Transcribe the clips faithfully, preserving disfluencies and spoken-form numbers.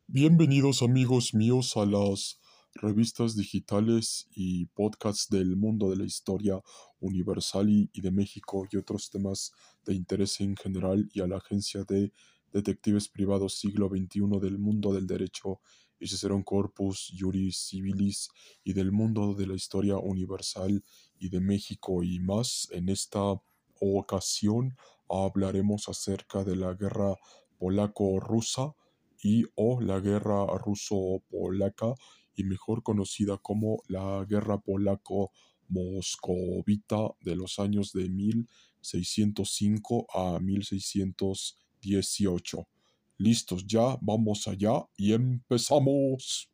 Bienvenidos amigos míos a las revistas digitales y podcasts del mundo de la historia universal y, y de México y otros temas de interés en general, y a la agencia de detectives privados siglo veintiuno del mundo del derecho y Cicerón Corpus Juris Civilis y del mundo de la historia universal y de México y más. En esta ocasión hablaremos acerca de la guerra polaco-rusa y o la guerra ruso-polaca, y mejor conocida como la guerra polaco-moscovita de los años de mil seiscientos cinco a mil seiscientos dieciocho. Listos ya, vamos allá y empezamos.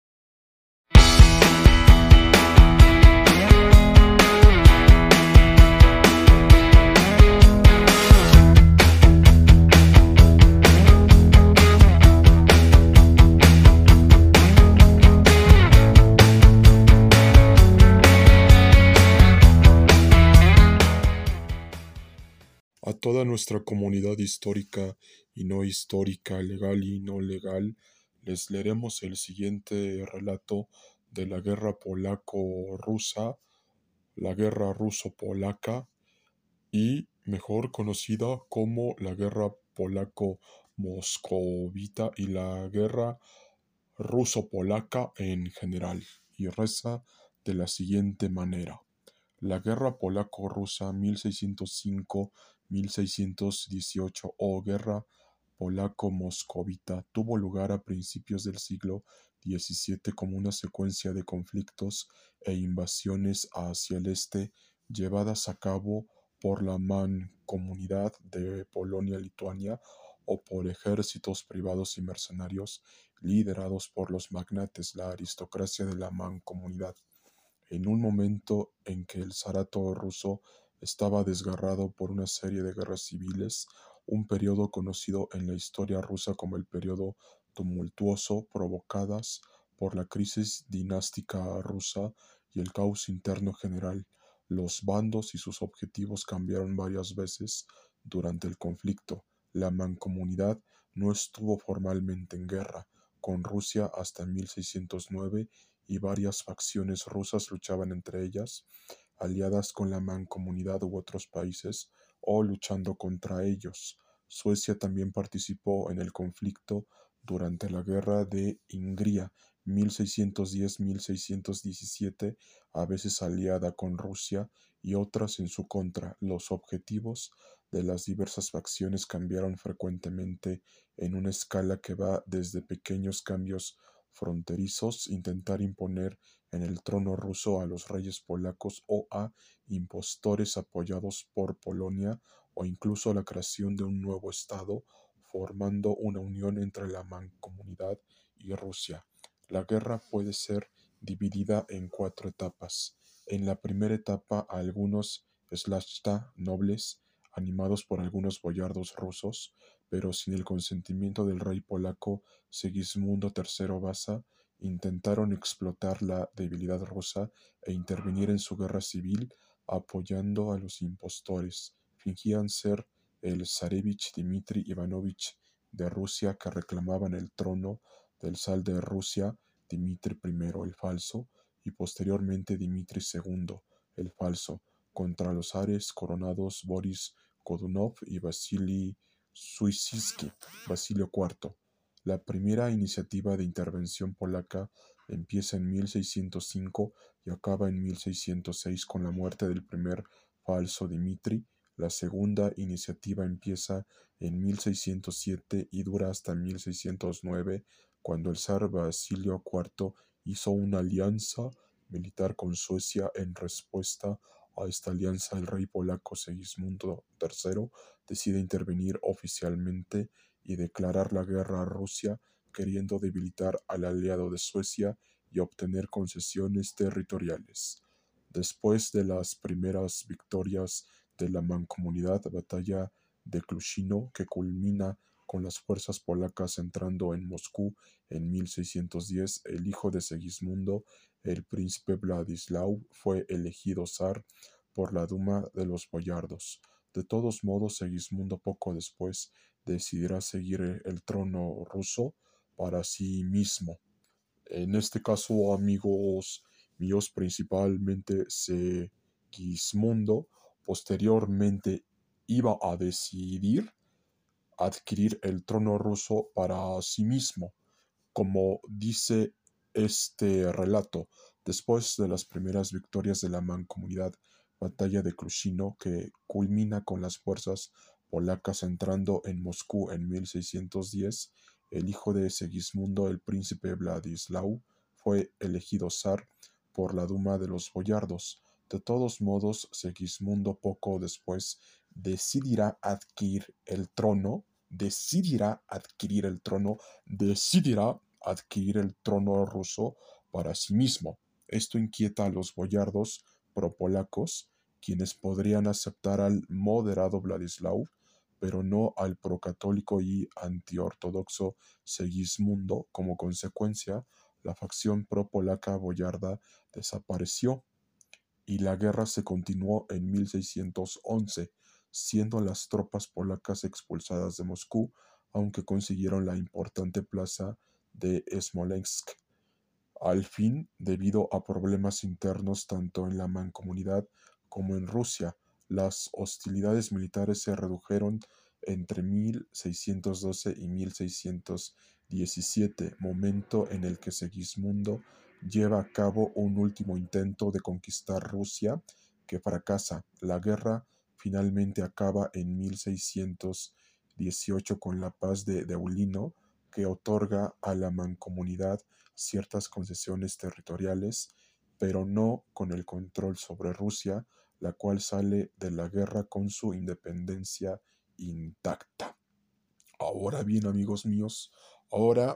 A toda nuestra comunidad histórica y no histórica, legal y no legal, les leeremos el siguiente relato de la guerra polaco-rusa, la guerra ruso-polaca, y mejor conocida como la guerra polaco-moscovita y la guerra ruso-polaca en general, y reza de la siguiente manera. La guerra polaco-rusa mil seiscientos cinco a mil seiscientos dieciocho o guerra polaco-moscovita tuvo lugar a principios del siglo diecisiete como una secuencia de conflictos e invasiones hacia el este llevadas a cabo por la Mancomunidad de Polonia-Lituania o por ejércitos privados y mercenarios liderados por los magnates, la aristocracia de la Mancomunidad. En un momento en que el zarato ruso estaba desgarrado por una serie de guerras civiles, un periodo conocido en la historia rusa como el periodo tumultuoso, provocadas por la crisis dinástica rusa y el caos interno general. Los bandos y sus objetivos cambiaron varias veces durante el conflicto. La mancomunidad no estuvo formalmente en guerra con Rusia hasta mil seiscientos nueve, y varias facciones rusas luchaban entre ellas, aliadas con la Mancomunidad u otros países, o luchando contra ellos. Suecia también participó en el conflicto durante la Guerra de Ingria mil seiscientos diez a mil seiscientos diecisiete, a veces aliada con Rusia y otras en su contra. Los objetivos de las diversas facciones cambiaron frecuentemente en una escala que va desde pequeños cambios fronterizos, intentar imponer en el trono ruso a los reyes polacos o a impostores apoyados por Polonia, o incluso la creación de un nuevo estado formando una unión entre la mancomunidad y Rusia. La guerra puede ser dividida en cuatro etapas. En la primera etapa, algunos Slashta nobles, animados por algunos boyardos rusos, pero sin el consentimiento del rey polaco Segismundo tercero Vasa, intentaron explotar la debilidad rusa e intervenir en su guerra civil apoyando a los impostores. Fingían ser el zarevich Dmitri Ivanovich de Rusia, que reclamaban el trono del zar de Rusia Dmitri I el Falso, y posteriormente Dmitri segundo el Falso, contra los zares coronados Boris Godunov y Vasily Suisiski, Basilio cuarto. La primera iniciativa de intervención polaca empieza en mil seiscientos cinco y acaba en mil seiscientos seis con la muerte del primer falso Dmitri. La segunda iniciativa empieza en mil seiscientos siete y dura hasta mil seiscientos nueve, cuando el zar Basilio cuarto hizo una alianza militar con Suecia. En respuesta a esta alianza, el rey polaco Segismundo tercero decide intervenir oficialmente y declarar la guerra a Rusia, queriendo debilitar al aliado de Suecia y obtener concesiones territoriales. Después de las primeras victorias de la Mancomunidad, batalla de Klushino, que culmina con las fuerzas polacas entrando en Moscú en mil seiscientos diez, el hijo de Segismundo, el príncipe Vladislao, fue elegido zar por la Duma de los boyardos. De todos modos, Segismundo poco después decidirá seguir el trono ruso, para sí mismo. En este caso, amigos míos, principalmente Segismundo posteriormente iba a decidir adquirir el trono ruso para sí mismo. Como dice este relato, después de las primeras victorias de la mancomunidad, batalla de Krushino, que culmina con las fuerzas polacas entrando en Moscú en mil seiscientos diez, el hijo de Segismundo, el príncipe Vladislao, fue elegido zar por la Duma de los boyardos. De todos modos, Segismundo poco después decidirá adquirir el trono, decidirá adquirir el trono, decidirá adquirir el trono ruso para sí mismo. Esto inquieta a los boyardos propolacos, quienes podrían aceptar al moderado Vladislao, pero no al procatólico y antiortodoxo Segismundo. Como consecuencia, la facción propolaca boyarda desapareció y la guerra se continuó en mil seiscientos once, siendo las tropas polacas expulsadas de Moscú, aunque consiguieron la importante plaza de Smolensk. Al fin, debido a problemas internos tanto en la mancomunidad como en Rusia, las hostilidades militares se redujeron entre mil seiscientos doce y mil seiscientos diecisiete, momento en el que Segismundo lleva a cabo un último intento de conquistar Rusia que fracasa. La guerra finalmente acaba en mil seiscientos dieciocho con la paz de Deulino, que otorga a la mancomunidad ciertas concesiones territoriales, pero no con el control sobre Rusia, la cual sale de la guerra con su independencia intacta. Ahora bien, amigos míos, ahora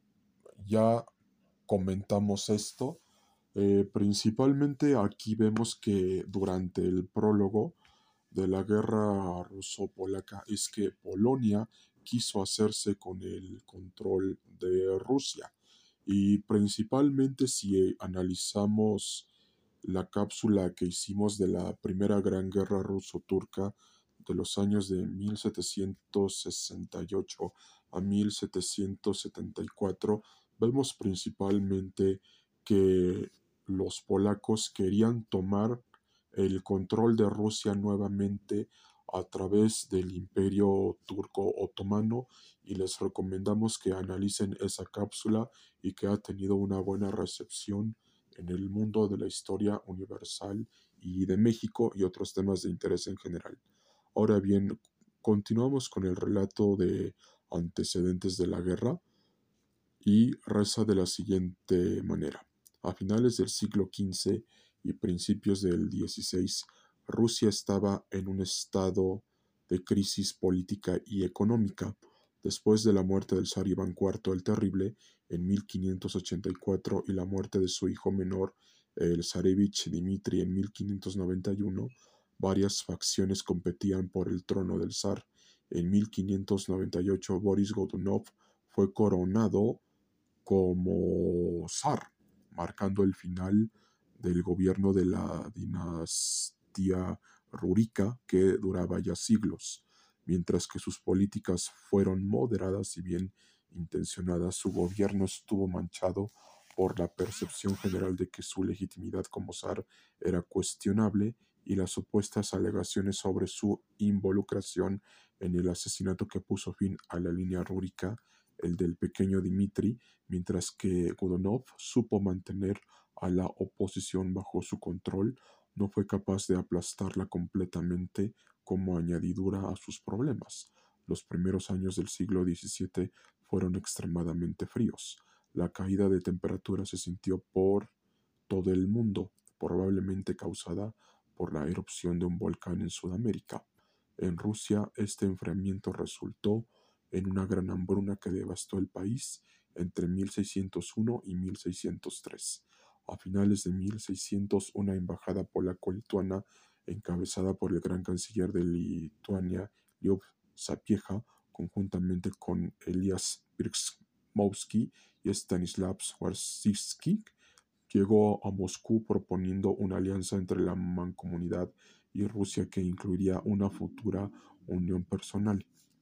ya comentamos esto. Eh, principalmente aquí vemos que durante el prólogo de la guerra ruso-polaca es que Polonia quiso hacerse con el control de Rusia. Y principalmente si analizamos la cápsula que hicimos de la Primera Gran Guerra Ruso-Turca de los años de mil setecientos sesenta y ocho a mil setecientos setenta y cuatro, vemos principalmente que los polacos querían tomar el control de Rusia nuevamente a través del Imperio Turco Otomano, y les recomendamos que analicen esa cápsula y que ha tenido una buena recepción en el mundo de la historia universal y de México y otros temas de interés en general. Ahora bien, continuamos con el relato de antecedentes de la guerra y reza de la siguiente manera. A finales del siglo quince y principios del dieciséis, Rusia estaba en un estado de crisis política y económica. Después de la muerte del zar Iván cuarto el Terrible en mil quinientos ochenta y cuatro y la muerte de su hijo menor, el zarevich Dmitri, en mil quinientos noventa y uno, varias facciones competían por el trono del zar. En mil quinientos noventa y ocho, Boris Godunov fue coronado como zar, marcando el final del gobierno de la dinastía rúrica que duraba ya siglos. Mientras que sus políticas fueron moderadas y bien intencionadas, su gobierno estuvo manchado por la percepción general de que su legitimidad como zar era cuestionable y las supuestas alegaciones sobre su involucración en el asesinato que puso fin a la línea rúrica, el del pequeño Dmitri, mientras que Godunov supo mantener a la oposición bajo su control, no fue capaz de aplastarla completamente como añadidura a sus problemas. Los primeros años del siglo diecisiete fueron extremadamente fríos. La caída de temperatura se sintió por todo el mundo, probablemente causada por la erupción de un volcán en Sudamérica. En Rusia, este enfriamiento resultó en una gran hambruna que devastó el país entre mil seiscientos uno y mil seiscientos tres. A finales de mil seiscientos, una embajada polaco-lituana, encabezada por el gran canciller de Lituania, Liub Sapieha, conjuntamente con Elias Birkmowski y Stanislav Swarzywski, llegó a Moscú proponiendo una alianza entre la mancomunidad y Rusia que incluiría una futura unión personal.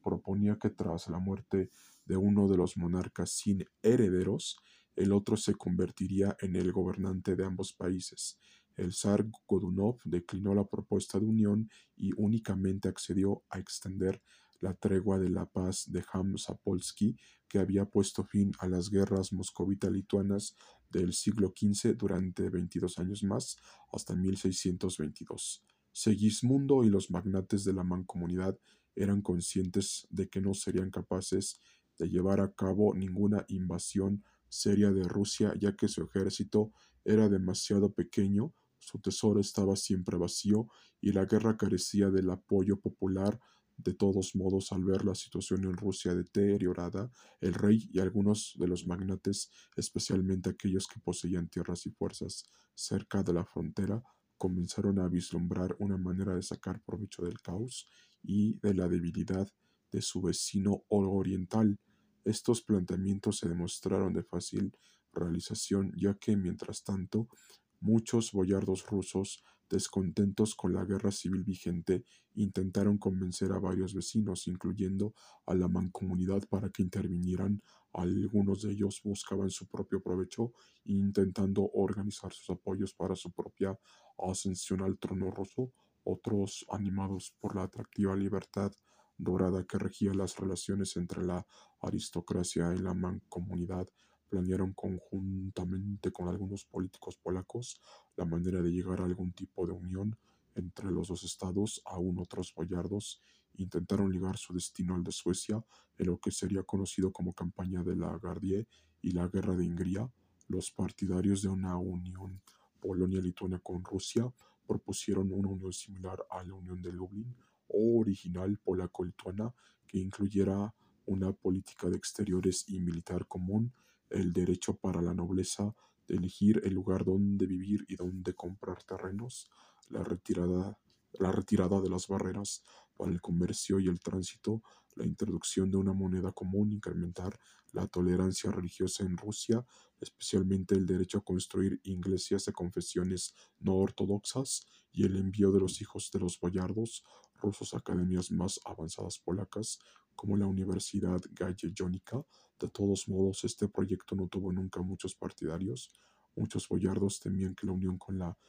proponía que tras la muerte de uno de los monarcas sin herederos, el otro se convertiría en el gobernante de ambos países. El zar Godunov declinó la propuesta de unión y únicamente accedió a extender la tregua de la paz de Ham-Zapolsky, que había puesto fin a las guerras moscovita-lituanas del siglo quince durante veintidós años más, hasta mil seiscientos veintidós. Segismundo y los magnates de la mancomunidad eran conscientes de que no serían capaces de llevar a cabo ninguna invasión seria de Rusia, ya que su ejército era demasiado pequeño, su tesoro estaba siempre vacío y la guerra carecía del apoyo popular. De todos modos, al ver la situación en Rusia deteriorada, el rey y algunos de los magnates, especialmente aquellos que poseían tierras y fuerzas cerca de la frontera, comenzaron a vislumbrar una manera de sacar provecho del caos y de la debilidad de su vecino oriental. Estos planteamientos se demostraron de fácil realización, ya que, mientras tanto, muchos boyardos rusos, descontentos con la guerra civil vigente, intentaron convencer a varios vecinos, incluyendo a la mancomunidad, para que intervinieran. Algunos de ellos buscaban su propio provecho, intentando organizar sus apoyos para su propia ascensión al trono ruso. Otros, animados por la atractiva libertad dorada que regía las relaciones entre la aristocracia y la mancomunidad, planearon conjuntamente con algunos políticos polacos la manera de llegar a algún tipo de unión entre los dos estados. Aún otros boyardos intentaron ligar su destino al de Suecia en lo que sería conocido como Campaña de la Gardie y la Guerra de Hungría. Los partidarios de una unión Polonia-Lituania con Rusia propusieron una unión similar a la Unión de Lublin, original polaco-lituana, que incluyera una política de exteriores y militar común, el derecho para la nobleza de elegir el lugar donde vivir y donde comprar terrenos, la retirada, la retirada de las barreras para el comercio y el tránsito, la introducción de una moneda común, incrementar la tolerancia religiosa en Rusia, especialmente el derecho a construir iglesias de confesiones no ortodoxas, y el envío de los hijos de los boyardos rusos a academias más avanzadas polacas, como la Universidad Jagiellonica. De todos modos, este proyecto no tuvo nunca muchos partidarios. Muchos boyardos temían que la unión con la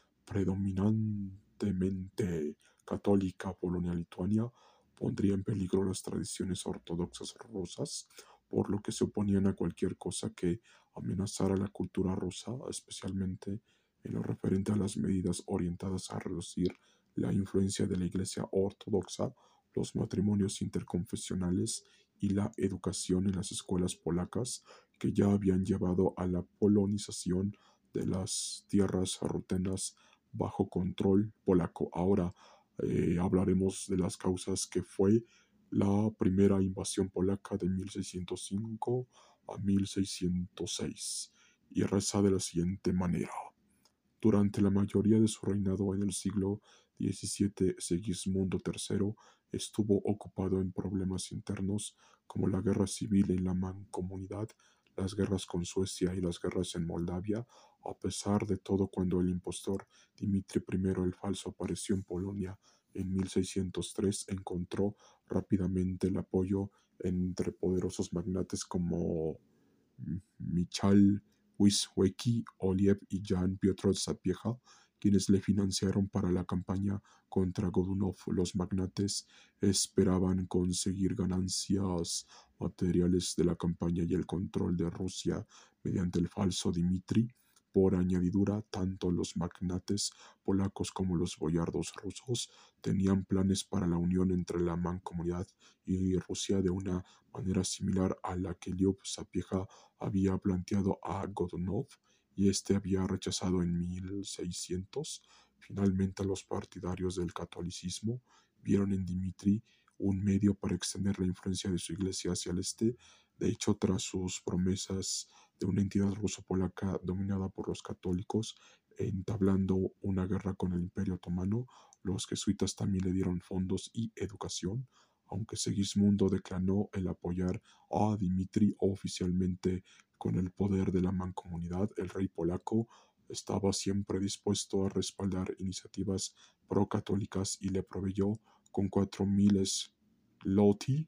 predominantemente católica Polonia-Lituania pondría en peligro las tradiciones ortodoxas rusas, por lo que se oponían a cualquier cosa que amenazara la cultura rusa, especialmente en lo referente a las medidas orientadas a reducir la influencia de la Iglesia ortodoxa, los matrimonios interconfesionales y la educación en las escuelas polacas, que ya habían llevado a la polonización de las tierras rutenas bajo control polaco. Ahora eh, hablaremos de las causas que fue la primera invasión polaca de mil seiscientos cinco a mil seiscientos seis, y reza de la siguiente manera. Durante la mayoría de su reinado en el siglo diecisiete, Segismundo tercero estuvo ocupado en problemas internos como la guerra civil en la Mancomunidad, las guerras con Suecia y las guerras en Moldavia. A pesar de todo, cuando el impostor Dimitri I el Falso apareció en Polonia en mil seiscientos tres, encontró rápidamente el apoyo entre poderosos magnates como Michal Wisłocki, Oliev y Jan Piotr Sapieha, quienes le financiaron para la campaña contra Godunov. Los magnates esperaban conseguir ganancias materiales de la campaña y el control de Rusia mediante el falso Dimitri. Por añadidura, tanto los magnates polacos como los boyardos rusos tenían planes para la unión entre la Mancomunidad y Rusia de una manera similar a la que Lyub Sapieha había planteado a Godunov, y este había rechazado en mil seiscientos. Finalmente, los partidarios del catolicismo vieron en Dimitri un medio para extender la influencia de su iglesia hacia el este. De hecho, tras sus promesas de una entidad ruso-polaca dominada por los católicos, entablando una guerra con el Imperio Otomano, los jesuitas también le dieron fondos y educación. Aunque Segismundo declinó el apoyar a Dimitri oficialmente con el poder de la mancomunidad, el rey polaco estaba siempre dispuesto a respaldar iniciativas pro-católicas y le proveyó con cuatro mil zloty,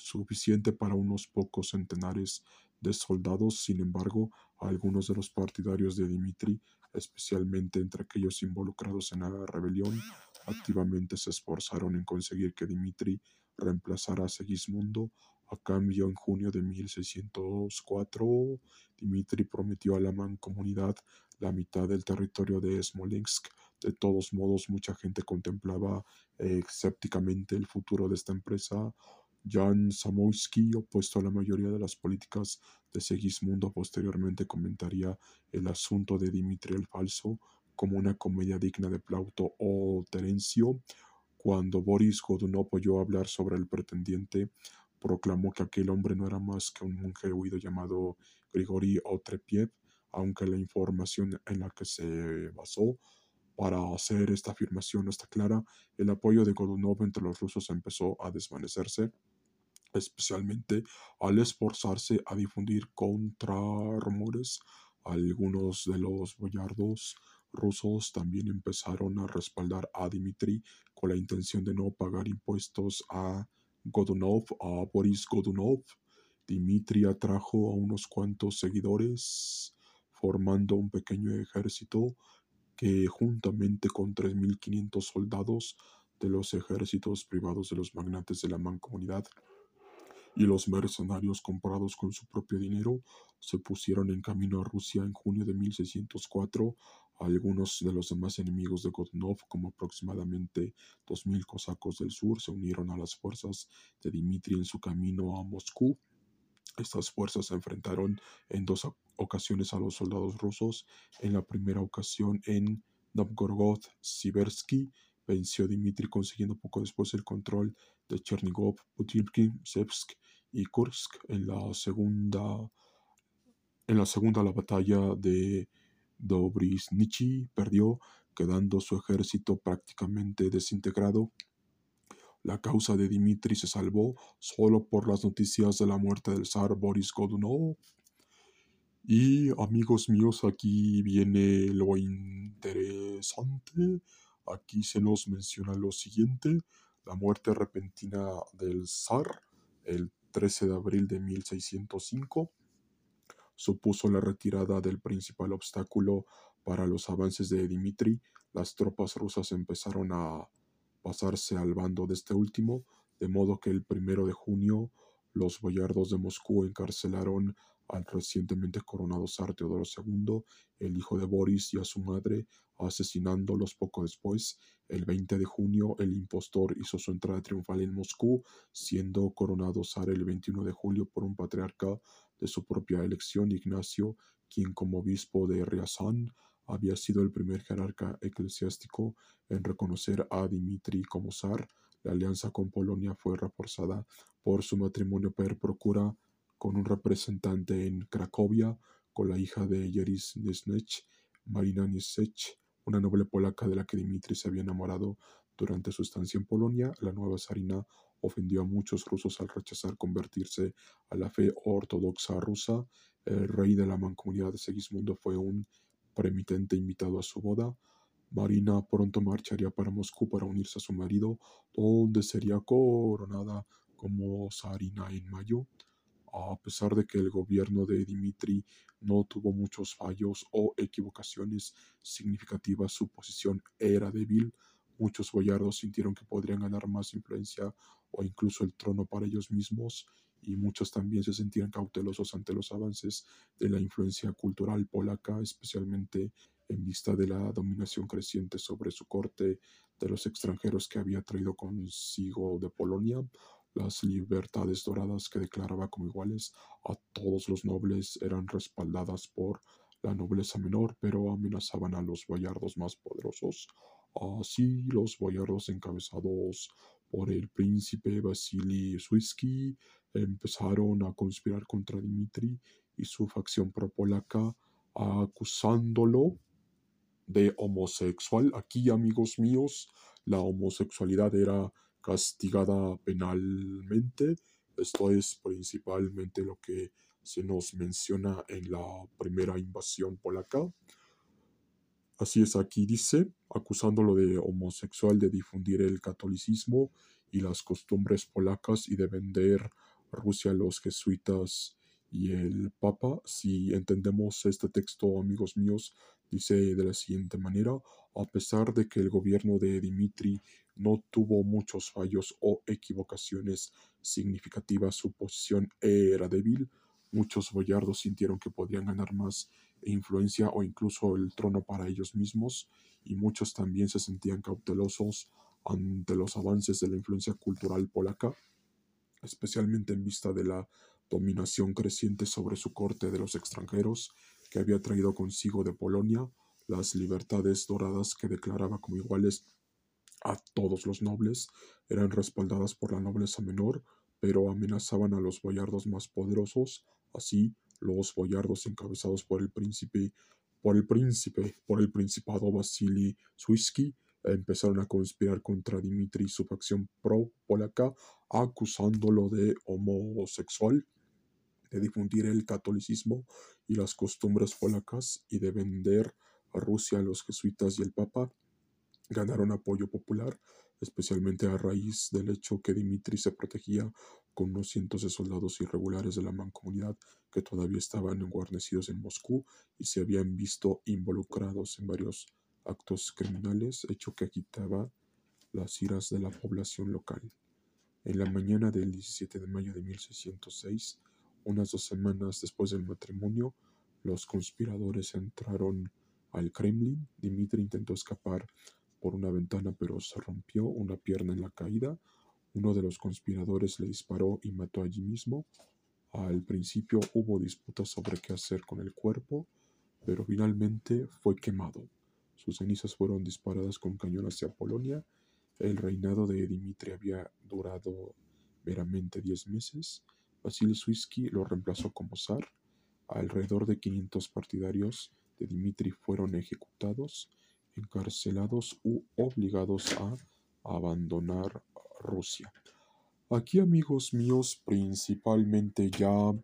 suficiente para unos pocos centenares de soldados. Sin embargo, algunos de los partidarios de Dmitri, especialmente entre aquellos involucrados en la rebelión, activamente se esforzaron en conseguir que Dmitri reemplazara a Segismundo. A cambio, en junio de mil seiscientos cuatro, Dmitri prometió a la mancomunidad la mitad del territorio de Smolensk. De todos modos, mucha gente contemplaba eh, escépticamente el futuro de esta empresa. Jan Zamoyski, opuesto a la mayoría de las políticas de Segismundo, posteriormente comentaría el asunto de Dmitri el Falso como una comedia digna de Plauto o Terencio. Cuando Boris Godunov oyó hablar sobre el pretendiente, proclamó que aquel hombre no era más que un monje huido llamado Grigori Otrepiev, aunque la información en la que se basó para hacer esta afirmación no está clara. El apoyo de Godunov entre los rusos empezó a desvanecerse, especialmente al esforzarse a difundir contrarrumores. Algunos de los boyardos rusos también empezaron a respaldar a Dmitri con la intención de no pagar impuestos a Godunov, a Boris Godunov. Dmitri atrajo a unos cuantos seguidores, formando un pequeño ejército que, juntamente con tres mil quinientos soldados de los ejércitos privados de los magnates de la mancomunidad y los mercenarios comprados con su propio dinero, se pusieron en camino a Rusia en junio de mil seiscientos cuatro. Algunos de los demás enemigos de Godunov, como aproximadamente dos mil cosacos del sur, se unieron a las fuerzas de Dmitri en su camino a Moscú. Estas fuerzas se enfrentaron en dos ocasiones a los soldados rusos. En la primera ocasión en Novgorod-Siversky venció a Dmitri, consiguiendo poco después el control de Chernigov, Putilkin, Sevsk y Kursk. En la segunda, en la segunda la batalla de Dobrizhniki perdió, quedando su ejército prácticamente desintegrado. La causa de Dmitri se salvó solo por las noticias de la muerte del zar Boris Godunov. Y amigos míos, aquí viene lo interesante. Aquí se nos menciona lo siguiente: la muerte repentina del zar el trece de abril de mil seiscientos cinco supuso la retirada del principal obstáculo para los avances de Dmitri. Las tropas rusas empezaron a pasarse al bando de este último, de modo que el primero de junio los boyardos de Moscú encarcelaron al recientemente coronado zar Teodoro segundo, el hijo de Boris, y a su madre, asesinándolos poco después. El veinte de junio el impostor hizo su entrada triunfal en Moscú, siendo coronado zar el veintiuno de julio por un patriarca de su propia elección, Ignacio, quien como obispo de Riazán había sido el primer jerarca eclesiástico en reconocer a Dmitri como zar. La alianza con Polonia fue reforzada por su matrimonio per procura con un representante en Cracovia, con la hija de Jeris Nesnech, Marina Niesech, una noble polaca de la que Dmitri se había enamorado durante su estancia en Polonia. La nueva zarina ofendió a muchos rusos al rechazar convertirse a la fe ortodoxa rusa. El rey de la mancomunidad de Segismundo fue un preeminente invitado a su boda. Marina pronto marcharía para Moscú para unirse a su marido, donde sería coronada como zarina en mayo. A pesar de que el gobierno de Dmitri no tuvo muchos fallos o equivocaciones significativas, su posición era débil. Muchos boyardos sintieron que podrían ganar más influencia o incluso el trono para ellos mismos, y muchos también se sentían cautelosos ante los avances de la influencia cultural polaca, especialmente en vista de la dominación creciente sobre su corte de los extranjeros que había traído consigo de Polonia. Las libertades doradas que declaraba como iguales a todos los nobles eran respaldadas por la nobleza menor, pero amenazaban a los boyardos más poderosos. Así, los boyardos encabezados por el príncipe Vasily Suisky empezaron a conspirar contra Dmitri y su facción pro-polaca, acusándolo de homosexual. Aquí, amigos míos, la homosexualidad era castigada penalmente. Esto es principalmente lo que se nos menciona en la primera invasión polaca. Así es, aquí dice, acusándolo de homosexual, de difundir el catolicismo y las costumbres polacas y de vender Rusia, los jesuitas y el Papa. Si entendemos este texto, amigos míos, dice de la siguiente manera: a pesar de que el gobierno de Dmitri no tuvo muchos fallos o equivocaciones significativas, su posición era débil. Muchos boyardos sintieron que podían ganar más influencia o incluso el trono para ellos mismos, y muchos también se sentían cautelosos ante los avances de la influencia cultural polaca, especialmente en vista de la dominación creciente sobre su corte de los extranjeros que había traído consigo de Polonia las libertades doradas que declaraba como iguales a todos los nobles. Eran respaldadas por la nobleza menor, pero amenazaban a los boyardos más poderosos. Así, los boyardos encabezados por el príncipe, por el príncipe, por el principado Vasili Suisky, empezaron a conspirar contra Dmitri y su facción pro-polaca, acusándolo de homosexual, de difundir el catolicismo y las costumbres polacas y de vender a Rusia a los jesuitas y el Papa. Ganaron apoyo popular, especialmente a raíz del hecho que Dmitri se protegía con unos cientos de soldados irregulares de la mancomunidad que todavía estaban guarnecidos en Moscú y se habían visto involucrados en varios actos criminales, hecho que agitaba las iras de la población local. En la mañana del diecisiete de mayo de mil seiscientos seis, unas dos semanas después del matrimonio, los conspiradores entraron al Kremlin. Dmitri intentó escapar por una ventana, pero se rompió una pierna en la caída. Uno de los conspiradores le disparó y mató allí mismo. Al principio hubo disputas sobre qué hacer con el cuerpo, pero finalmente fue quemado. Sus cenizas fueron disparadas con cañón hacia Polonia. El reinado de Dmitri había durado meramente diez meses. Vasili Suisky lo reemplazó como zar. Alrededor de quinientos partidarios de Dmitri fueron ejecutados, encarcelados u obligados a abandonar Rusia. Aquí, amigos míos, principalmente ya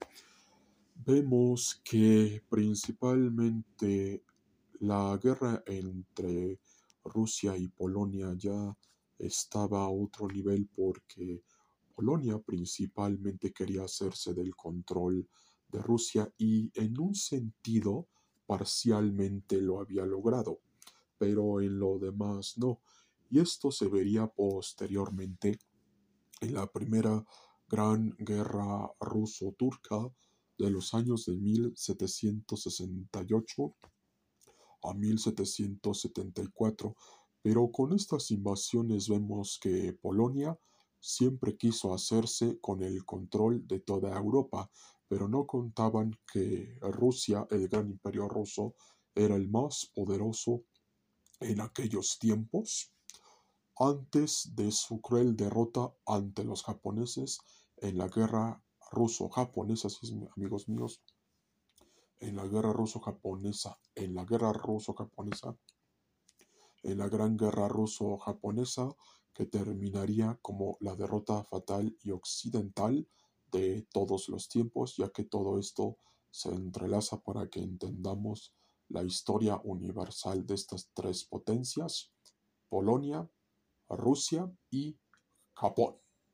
vemos que principalmente la guerra entre Rusia y Polonia ya estaba a otro nivel, porque Polonia principalmente quería hacerse del control de Rusia y en un sentido parcialmente lo había logrado, pero en lo demás no. Y esto se vería posteriormente en la primera gran guerra ruso-turca de los años de mil setecientos sesenta y ocho a mil setecientos setenta y cuatro, pero con estas invasiones vemos que Polonia siempre quiso hacerse con el control de toda Europa, pero no contaban que Rusia, el gran imperio ruso, era el más poderoso en aquellos tiempos, antes de su cruel derrota ante los japoneses en la guerra ruso-japonesa, amigos míos, en la guerra ruso-japonesa, en la guerra ruso-japonesa, en la gran guerra ruso-japonesa, que terminaría como la derrota fatal y occidental de todos los tiempos, ya que todo esto se entrelaza para que entendamos la historia universal de estas tres potencias: Polonia, Rusia y Japón.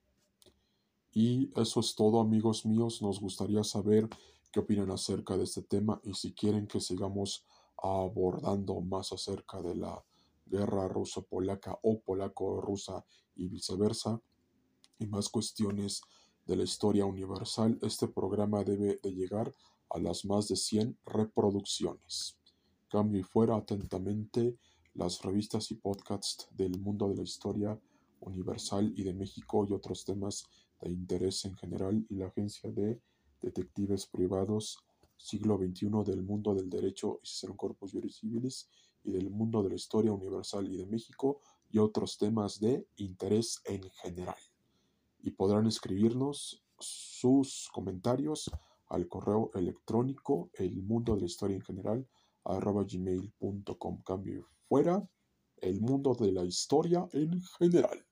Y eso es todo, amigos míos. Nos gustaría saber qué opinan acerca de este tema y si quieren que sigamos abordando más acerca de la guerra ruso-polaca o polaco-rusa y viceversa, y más cuestiones de la historia universal. Este programa debe de llegar a las más de cien reproducciones. Cambio y fuera, atentamente, las revistas y podcasts del mundo de la historia universal y de México y otros temas de interés en general, y la agencia de detectives privados siglo veintiuno del mundo del derecho y Cicerón Corpus Juris Civilis y del mundo de la historia universal y de México y otros temas de interés en general. Y podrán escribirnos sus comentarios al correo electrónico el mundo de la historia en general arroba gmail punto com. Cambio fuera, el mundo de la historia en general.